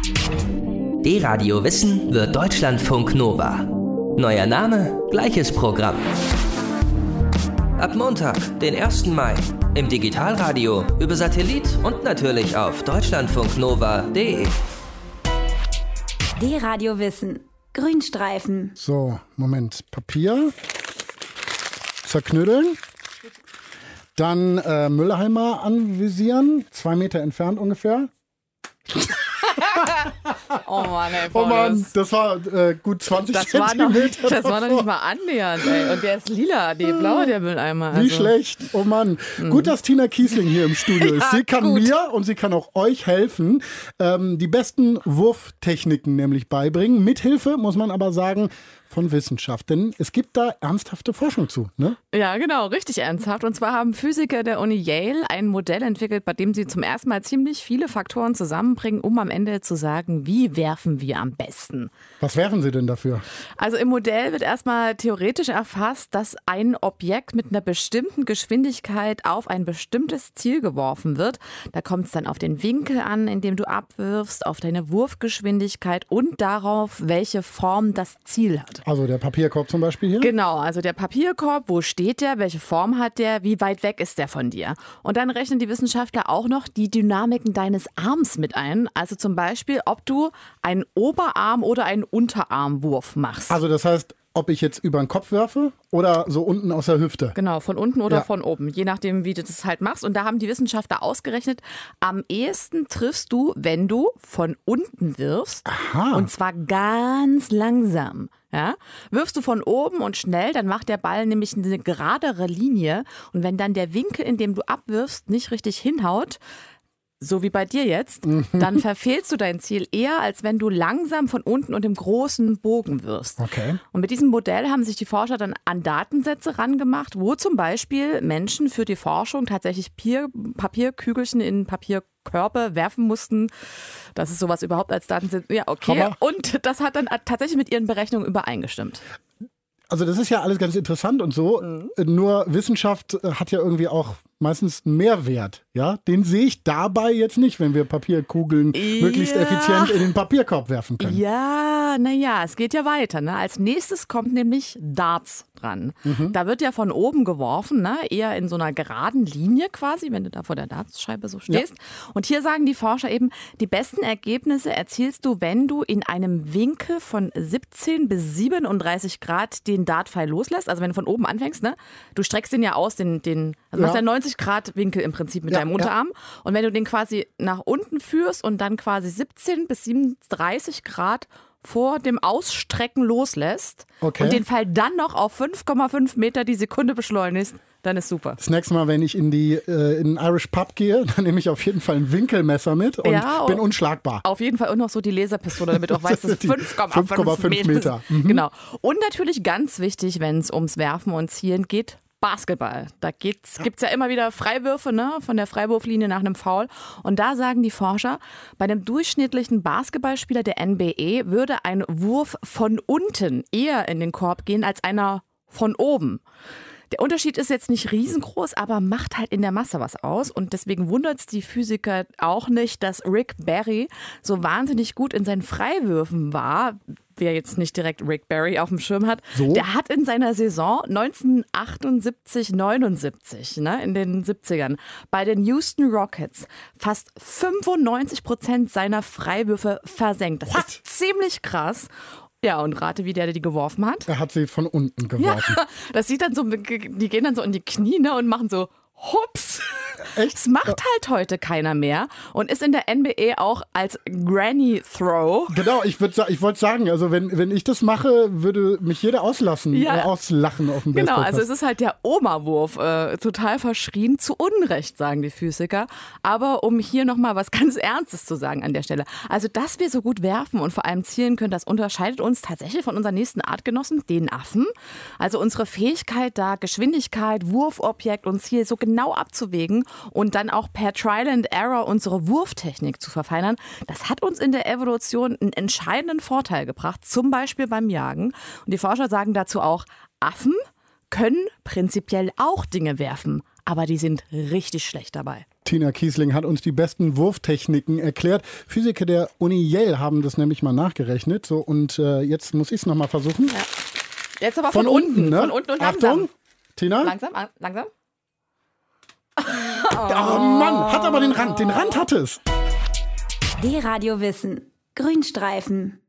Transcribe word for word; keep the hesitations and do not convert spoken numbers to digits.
D-Radio Wissen wird Deutschlandfunk Nova. Neuer Name, gleiches Programm. Ab Montag, den ersten Mai, im Digitalradio, über Satellit und natürlich auf deutschlandfunknova punkt de. D-Radio Wissen. Grünstreifen. So, Moment. Papier. Zerknütteln. Dann äh, Müllheimer anvisieren. Zwei Meter entfernt ungefähr. Oh Mann, ey, Oh Mann, das war äh, gut zwanzig das war Zentimeter. Noch, das war noch nicht mal annähernd, ey. Und der ist lila, die blaue, der Mülleimer. Also. Wie schlecht, oh Mann. Mhm. Gut, dass Tina Kiesling hier im Studio ist. Ja, sie kann gut. mir und sie kann auch euch helfen, ähm, die besten Wurftechniken nämlich beibringen. Mithilfe, muss man aber sagen, von Wissenschaft. Denn es gibt da ernsthafte Forschung zu, ne? Ja, genau, richtig ernsthaft. Und zwar haben Physiker der Uni Yale ein Modell entwickelt, bei dem sie zum ersten Mal ziemlich viele Faktoren zusammenbringen, um am Ende zu sagen, wie werfen wir am besten. Was werfen Sie denn dafür? Also im Modell wird erstmal theoretisch erfasst, dass ein Objekt mit einer bestimmten Geschwindigkeit auf ein bestimmtes Ziel geworfen wird. Da kommt es dann auf den Winkel an, in dem du abwirfst, auf deine Wurfgeschwindigkeit und darauf, welche Form das Ziel hat. Also der Papierkorb zum Beispiel hier? Genau, also der Papierkorb, wo steht der, welche Form hat der, wie weit weg ist der von dir? Und dann rechnen die Wissenschaftler auch noch die Dynamiken deines Arms mit ein. Also zum Beispiel, ob du einen Oberarm- oder einen Unterarmwurf machst. Also das heißt, ob ich jetzt über den Kopf werfe oder so unten aus der Hüfte? Genau, von unten oder Ja. von oben, je nachdem, wie du das halt machst. Und da haben die Wissenschaftler ausgerechnet, am ehesten triffst du, wenn du von unten wirfst. Aha. Und zwar ganz langsam. Ja? Wirfst du von oben und schnell, dann macht der Ball nämlich eine geradere Linie. Und wenn dann der Winkel, in dem du abwirfst, nicht richtig hinhaut, so wie bei dir jetzt, dann verfehlst du dein Ziel eher, als wenn du langsam von unten und im großen Bogen wirfst. Okay. Und mit diesem Modell haben sich die Forscher dann an Datensätze rangemacht, wo zum Beispiel Menschen für die Forschung tatsächlich Pier, Papierkügelchen in Papierkörbe werfen mussten. Das ist sowas überhaupt als Datensatz. Ja, okay. Hammer. Und das hat dann tatsächlich mit ihren Berechnungen übereingestimmt. Also das ist ja alles ganz interessant und so, Mhm. nur Wissenschaft äh, hat ja irgendwie auch meistens einen Mehrwert, ja? Den sehe ich dabei jetzt nicht, wenn wir Papierkugeln Ja. möglichst effizient in den Papierkorb werfen können. Ja, naja, es geht ja weiter. Ne? Als nächstes kommt nämlich Darts dran. Da wird ja von oben geworfen, ne? Eher in so einer geraden Linie quasi, wenn du da vor der Dartscheibe so stehst. Und hier sagen die Forscher eben, die besten Ergebnisse erzielst du, wenn du in einem Winkel von siebzehn bis siebenunddreißig Grad den Dartpfeil loslässt. Also wenn du von oben anfängst, ne? Du streckst den ja aus, den, den also Ja. machst ja neunzig Grad Winkel im Prinzip mit Ja, deinem ja. Unterarm. Und wenn du den quasi nach unten führst und dann quasi siebzehn bis siebenunddreißig Grad vor dem Ausstrecken loslässt Okay. und den Pfeil dann noch auf fünf Komma fünf Meter die Sekunde beschleunigst, dann ist super. Das nächste Mal, wenn ich in die äh, in den Irish Pub gehe, dann nehme ich auf jeden Fall ein Winkelmesser mit und Ja, bin oh. unschlagbar. Auf jeden Fall und noch so die Laserpistole, damit du auch weißt, das ist Die fünf Komma fünf Komma fünf fünf Meter. Meter. Mhm. Genau. Und natürlich ganz wichtig, wenn es ums Werfen und Zielen geht, Basketball. Da gibt es ja immer wieder Freiwürfe, ne, von der Freiwurflinie nach einem Foul. Und da sagen die Forscher, bei einem durchschnittlichen Basketballspieler der N B A würde ein Wurf von unten eher in den Korb gehen als einer von oben. Der Unterschied ist jetzt nicht riesengroß, aber macht halt in der Masse was aus. Und deswegen wundert es die Physiker auch nicht, dass Rick Barry so wahnsinnig gut in seinen Freiwürfen war. Wer jetzt nicht direkt Rick Barry auf dem Schirm hat, So? der hat in seiner Saison neunzehnhundertachtundsiebzig, neunundsiebzig, ne, in den siebzigern, bei den Houston Rockets fast fünfundneunzig Prozent seiner Freiwürfe versenkt. Das What? ist ziemlich krass. Ja, und rate, wie der die geworfen hat. Er hat sie von unten Ja, geworfen. das sieht dann so, die gehen dann so in die Knie, ne, und machen so Hups. Echt? Das macht halt heute keiner mehr und ist in der N B A auch als Granny Throw. Genau, ich, würd, ich wollte sagen, also wenn, wenn ich das mache, würde mich jeder auslassen, Ja. äh, auslachen auf dem Genau, Baseballplatz. also es ist halt der Oma-Wurf, äh, total verschrien, zu Unrecht, sagen die Physiker. Aber um hier nochmal was ganz Ernstes zu sagen an der Stelle. Also, dass wir so gut werfen und vor allem zielen können, das unterscheidet uns tatsächlich von unseren nächsten Artgenossen, den Affen. Also unsere Fähigkeit, da Geschwindigkeit, Wurfobjekt und Ziel so genau abzuwägen und dann auch per Trial and Error unsere Wurftechnik zu verfeinern, das hat uns in der Evolution einen entscheidenden Vorteil gebracht, zum Beispiel beim Jagen. Und die Forscher sagen dazu auch, Affen können prinzipiell auch Dinge werfen, aber die sind richtig schlecht dabei. Tina Kiesling hat uns die besten Wurftechniken erklärt. Physiker der Uni Yale haben das nämlich mal nachgerechnet. So, und äh, jetzt muss ich es nochmal versuchen. Ja. Jetzt aber von, von unten, unten, ne? Von unten und langsam. Achtung, Tina. Langsam, langsam. Oh Mann, hat aber den Rand. Den Rand hat es. D-Radio Wissen. Grünstreifen.